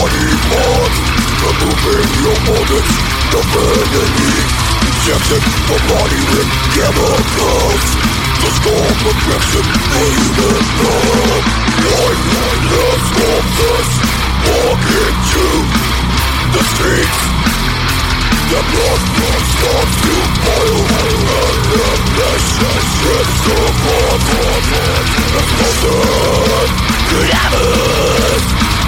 body parts, removing your organs, the vanity, injection for body with chemicals, the skull protection, human blood, lifeless corpses, walking to the streets. The blood starts to boil, and the flesh strips apart. As nothing could happen.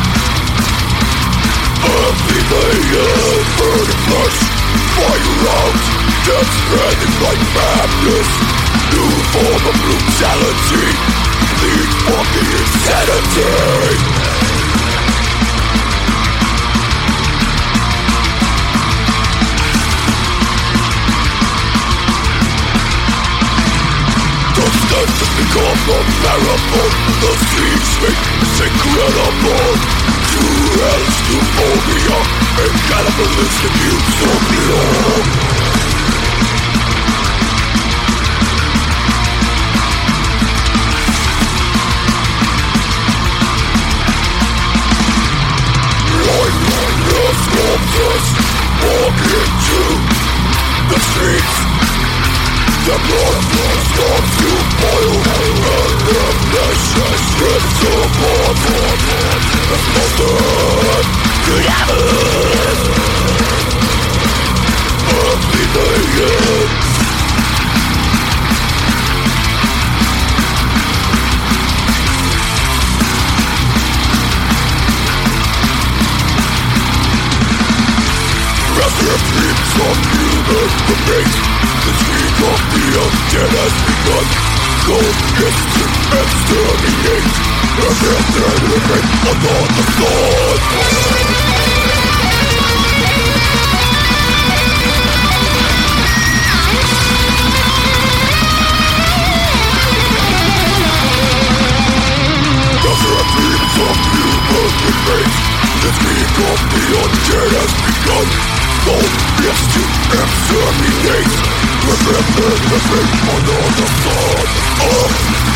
Everything burning flesh, fire out, death spreading like madness. New form of brutality, lead fucking insanity. Has become a marathon. The siege is incredible. Two hells to phobia and cannibalistic utopia. Lifeless corpses walk into the streets. The blood starts to boil, and the flesh strips apart. As nothing could happen. Everything. Recipe from human remains. The streak of the undead has begun. Gold is to exterminate. Everything remains under the sun. Recipe from human remains. The streak of the undead has begun. Gold is to exterminate. Everything under the sun.